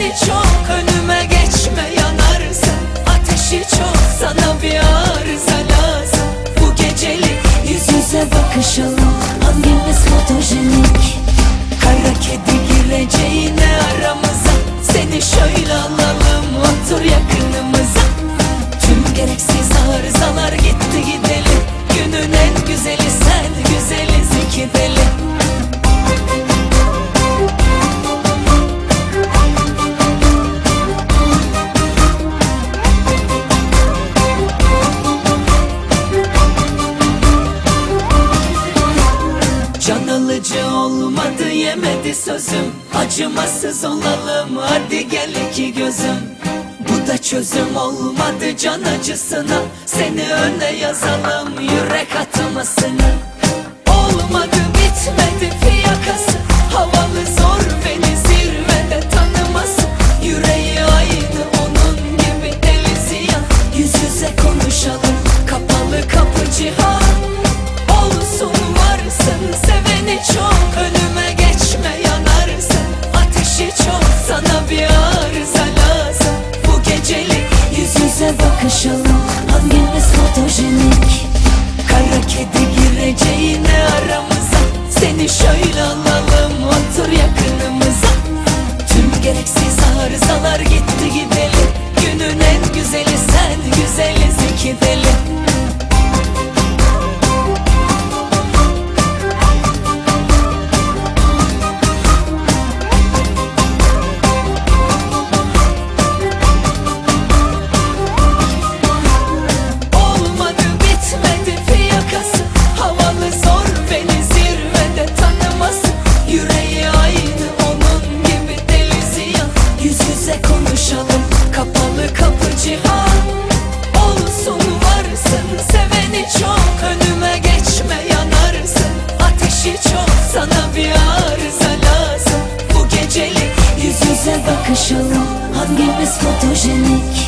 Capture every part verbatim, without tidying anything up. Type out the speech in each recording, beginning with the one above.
Seveni çok, önüme geçme yanarsın. Ateşi çok, sana bir arıza lazım. Bu gecelik yüz yüze bakışalım, hangimiz fotojenik? Kara kedi gireceğine aramıza, seni şöyle alalım, otur yakınımıza. Tüm gereksiz arızalar gitti gidelim. Günün en güzeli sen, güzeliz iki deli. Can alıcı olmadı, yemedi sözüm. Acımasız olalım, hadi gel iki gözüm. Bu da çözüm olmadı can acısına, seni öne yazalım yürek atmasını. Olmadı, bitmedi fiyakası, havalı zor beni zirvede tanıması. Yüreği aynı onun gibi deli ziyan. Yüz yüze konuşalım, kapalı kapı cihan. Olsun varsın, seveni çok, önüme geçme yanarsın. Ateşi çok, sana bir arıza lazım. Bu gecelik yüz yüze bakışalım, hangimiz fotojenik? Kara kedi gireceğine aramıza, seni şöyle alalım, otur yakınımıza. Tüm gereksiz arızalar gitti gidelim. Günün en güzeli sen, güzeliz iki deli. Konuşalım, kapalı kapı cihan. Olsun varsın, seveni çok, önüme geçme yanarsın. Ateşi çok, sana bir arıza lazım. Bu gecelik yüz yüze bakışalım, hangimiz fotojenik?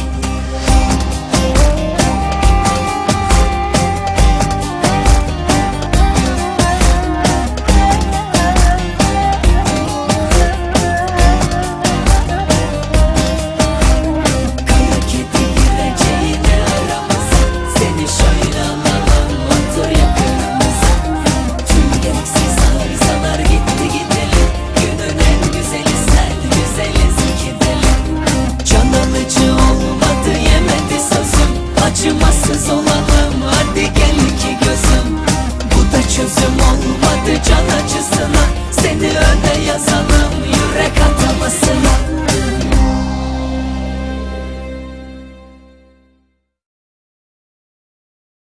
Acımasız olalım, hadi gel iki gözüm. Bu da çözüm olmadı can acısına, seni öne yazalım yürek atamasına.